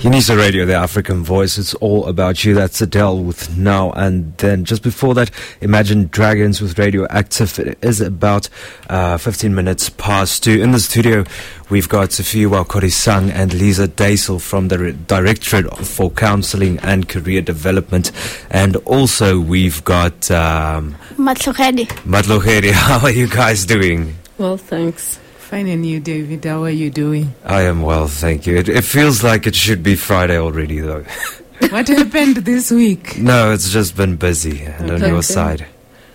Unisa Radio, the African voice. It's all about you. That's Adele with Now and Then. Just before that, Imagine Dragons with Radioactive. It is about 15 minutes past 2. In the studio, we've got Sophie Wakorisang and Lisa Daisel from the Directorate for Counseling and Career Development. And also, we've got Matlogedi. How are you guys doing? Well, thanks. Fine, and you, David? How are you doing? I am well, thank you. It feels like it should be Friday already, though. What happened this week? No, it's just been busy. And on your side?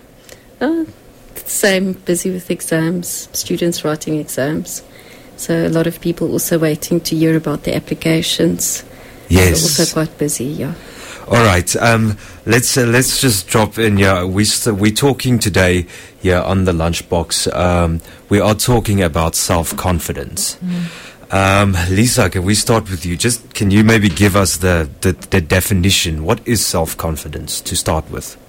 Same, busy with exams, students writing exams. So a lot of people also waiting to hear about the applications. Yes. So also quite busy, yeah. All right, let's just drop in here. We're talking today here on the Lunchbox. We are talking about self-confidence. Lisa, can we start with you? Just can you maybe give us the definition? What is self-confidence to start with?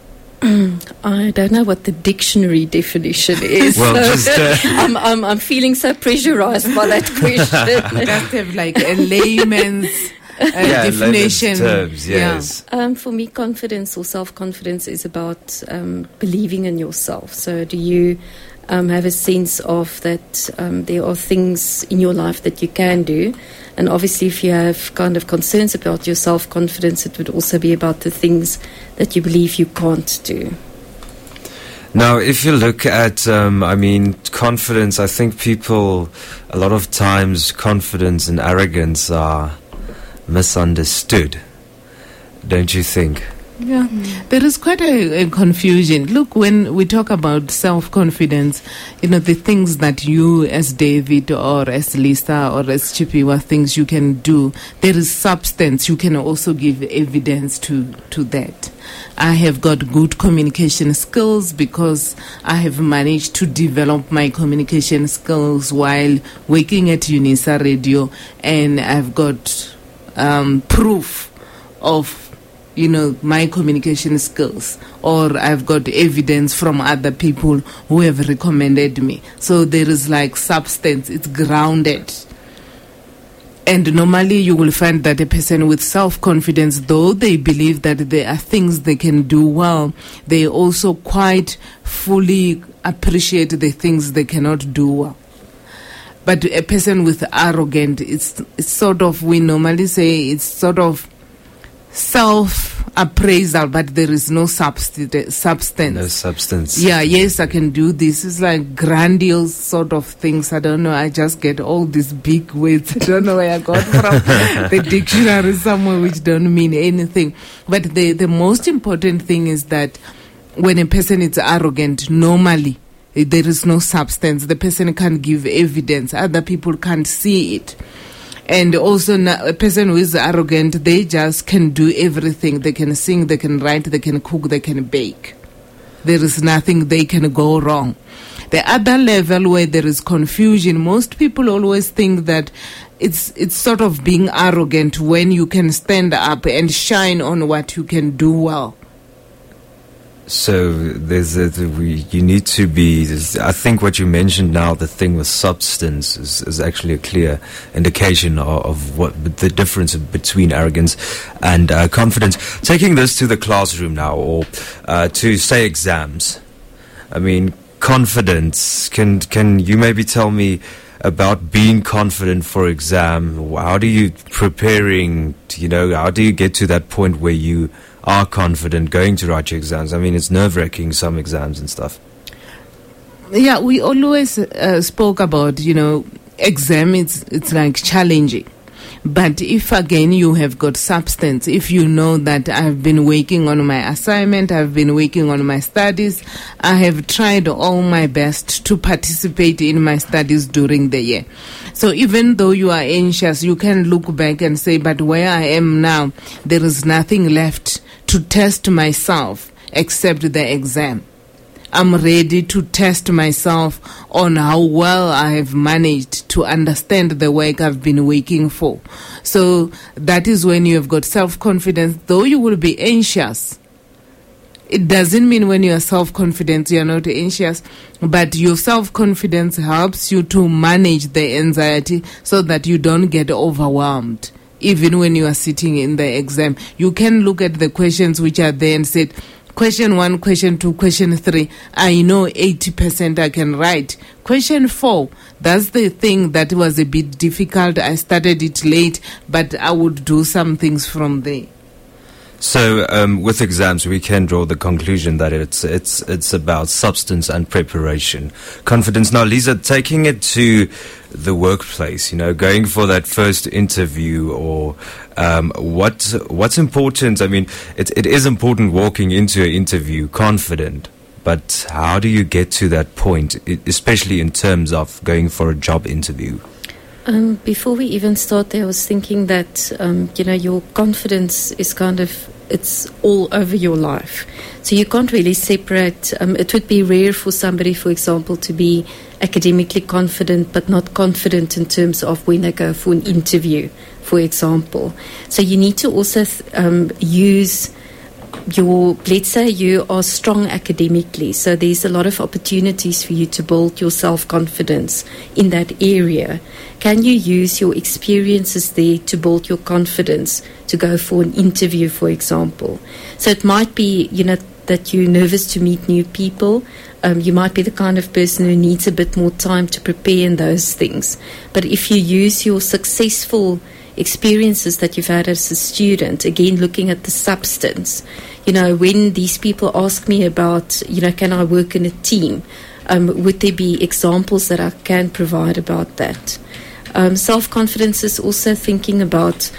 I don't know what the dictionary definition is. Well, so I'm feeling so pressurized by that question. Just have like a layman's definition. Terms, yes. Yeah. For me, confidence or self-confidence is about believing in yourself. So do you have a sense of that there are things in your life that you can do? And obviously, if you have kind of concerns about your self-confidence, it would also be about the things that you believe you can't do. Now, if you look at, confidence, I think people, a lot of times, confidence and arrogance are misunderstood, don't you think? Yeah, there is quite a confusion. Look, when we talk about self-confidence, the things that you as David or as Lisa or as Chipiwa, things you can do, there is substance. You can also give evidence to that. I have got good communication skills because I have managed to develop my communication skills while working at Unisa Radio, and I've got proof of my communication skills, or I've got evidence from other people who have recommended me. So there is like substance, it's grounded. And normally you will find that a person with self-confidence, though they believe that there are things they can do well, they also quite fully appreciate the things they cannot do well. But a person with arrogant, it's sort of, we normally say it's sort of self-appraisal, but there is no substance. No substance. Yeah, yes, I can do this. It's like grandiose sort of things. I don't know. I just get all these big words. I don't know where I got from the dictionary somewhere which don't mean anything. But the most important thing is that when a person is arrogant, normally there is no substance. The person can't give evidence. Other people can't see it. And also a person who is arrogant, they just can do everything. They can sing, they can write, they can cook, they can bake. There is nothing they can go wrong. The other level where there is confusion, most people always think that it's sort of being arrogant when you can stand up and shine on what you can do well. So you need to be. I think what you mentioned now, the thing with substance, is actually a clear indication of what the difference between arrogance and confidence. Taking this to the classroom now, or to say exams. I mean, confidence. Can you maybe tell me about being confident for exam? How do you preparing? How do you get to that point where you are confident going to write your exams? I mean, it's nerve-wracking, some exams and stuff. Yeah, we always spoke about, exam, it's like challenging. But if again you have got substance, if you know that I've been working on my assignment, I've been working on my studies, I have tried all my best to participate in my studies during the year. So even though you are anxious, you can look back and say, but where I am now, there is nothing left to test myself except the exam. I'm ready to test myself on how well I have managed to understand the work I've been working for. So that is when you have got self-confidence, though you will be anxious. It doesn't mean when you are self-confident, you are not anxious, but your self-confidence helps you to manage the anxiety so that you don't get overwhelmed even when you are sitting in the exam. You can look at the questions which are there and say, question 1, question 2, question 3, I know 80% I can write. Question 4, that's the thing that was a bit difficult. I started it late, but I would do some things from there. So with exams, we can draw the conclusion that it's about substance and preparation, confidence. Now, Lisa, taking it to the workplace, going for that first interview, or what's important? I mean, it is important walking into an interview confident, but how do you get to that point, especially in terms of going for a job interview? Before we even start there, I was thinking that, your confidence is it's all over your life. So you can't really separate. It would be rare for somebody, for example, to be academically confident but not confident in terms of when they go for an interview, for example. So you need to also use let's say you are strong academically, so there's a lot of opportunities for you to build your self-confidence in that area. Can you use your experiences there to build your confidence to go for an interview, for example? So it might be, that you're nervous to meet new people. You might be the kind of person who needs a bit more time to prepare in those things. But if you use your successful experiences that you've had as a student, again, looking at the substance, when these people ask me about, can I work in a team, would there be examples that I can provide about that? Self-confidence is also thinking about,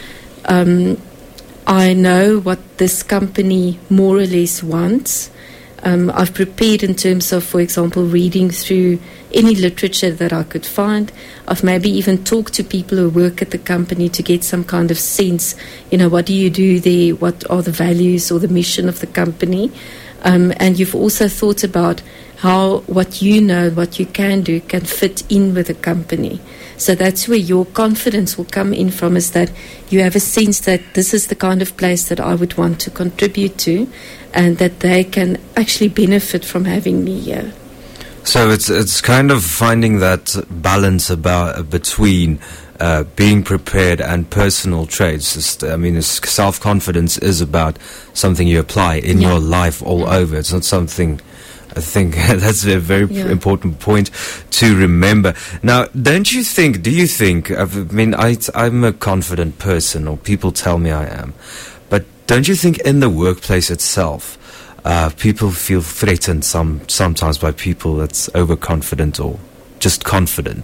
I know what this company more or less wants. I've prepared in terms of, for example, reading through any literature that I could find. I've maybe even talked to people who work at the company to get some kind of sense, what do you do there? What are the values or the mission of the company? And you've also thought about how what you know, what you can do, can fit in with the company. So that's where your confidence will come in from, is that you have a sense that this is the kind of place that I would want to contribute to, and that they can actually benefit from having me here. So it's kind of finding that balance between being prepared and personal traits. Self-confidence is about something you apply in your life all over. It's not something. I think that's a very important point to remember. Now, do you think, I'm a confident person, or people tell me I am, but don't you think in the workplace itself, people feel threatened sometimes by people that's overconfident or just confident?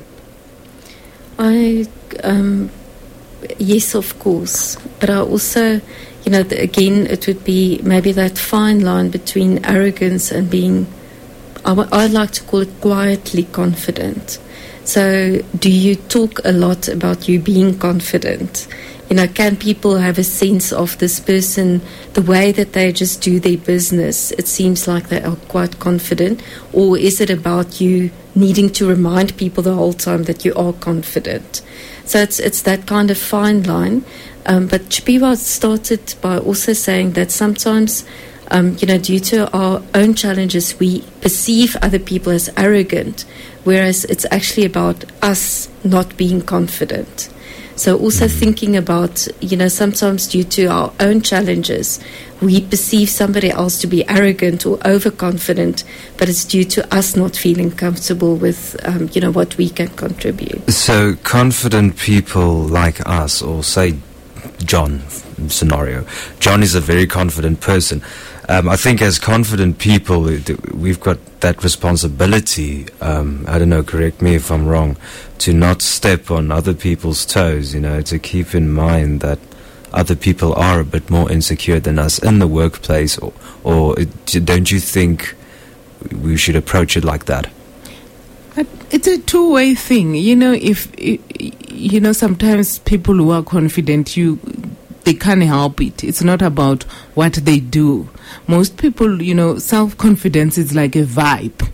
Yes, of course. But I also, again, it would be maybe that fine line between arrogance and being, I like to call it quietly confident. So do you talk a lot about you being confident? Can people have a sense of this person, the way that they just do their business? It seems like they are quite confident. Or is it about you needing to remind people the whole time that you are confident? So it's that kind of fine line. But Chipiwa started by also saying that sometimes, due to our own challenges, we perceive other people as arrogant, whereas it's actually about us not being confident. So also thinking about, sometimes due to our own challenges, we perceive somebody else to be arrogant or overconfident, but it's due to us not feeling comfortable with, what we can contribute. So confident people like us, or say John scenario. John is a very confident person. I think as confident people, we've got that responsibility, I don't know, correct me if I'm wrong, to not step on other people's toes, to keep in mind that other people are a bit more insecure than us in the workplace, or don't you think we should approach it like that? It's a two-way thing. If sometimes people who are confident, they can't help it. It's not about what they do. Most people, self-confidence is like a vibe.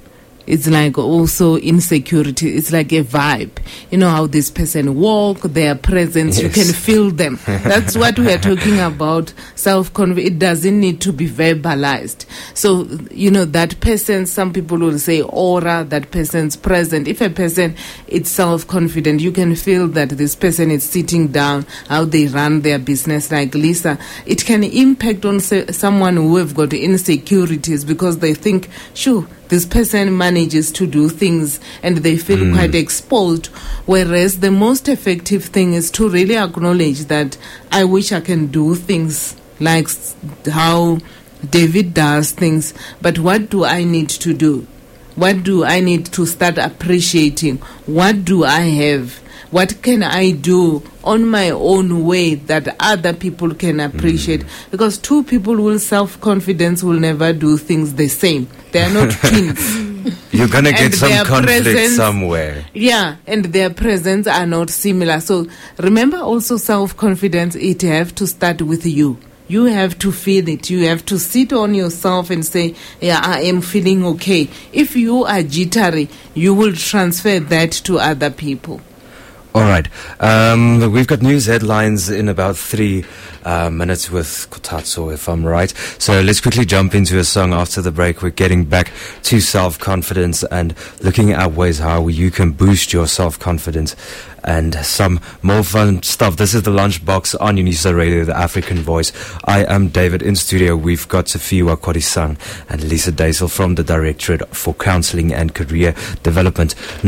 It's like also insecurity. It's like a vibe. You know how this person walk, their presence, Yes. you can feel them. That's what we are talking about. Self-confidence. It doesn't need to be verbalized. So, you know, that person, some people will say aura, that person's present. If a person is self-confident, you can feel that this person is sitting down, how they run their business, like Lisa. It can impact on someone who have got insecurities because they think, sure, this person manages to do things and they feel quite exposed. Whereas the most effective thing is to really acknowledge that I wish I can do things like how David does things, but what do I need to do? What do I need to start appreciating? What do I have? What can I do on my own way that other people can appreciate? Because two people with self-confidence will never do things the same. They are not twins. You're going to get some their conflict presence- somewhere. Yeah, and their presents are not similar. So remember also self-confidence, it have to start with you. You have to feel it. You have to sit on yourself and say, yeah, I am feeling okay. If you are jittery, you will transfer that to other people. All right. We've got news headlines in about 3 minutes with Kotatso, if I'm right. So let's quickly jump into a song after the break. We're getting back to self-confidence and looking at ways how you can boost your self-confidence and some more fun stuff. This is the Lunchbox on Unisa Radio, the African Voice. I am David. In studio, we've got Sophia Kodisang and Lisa Daisel from the Directorate for Counseling and Career Development.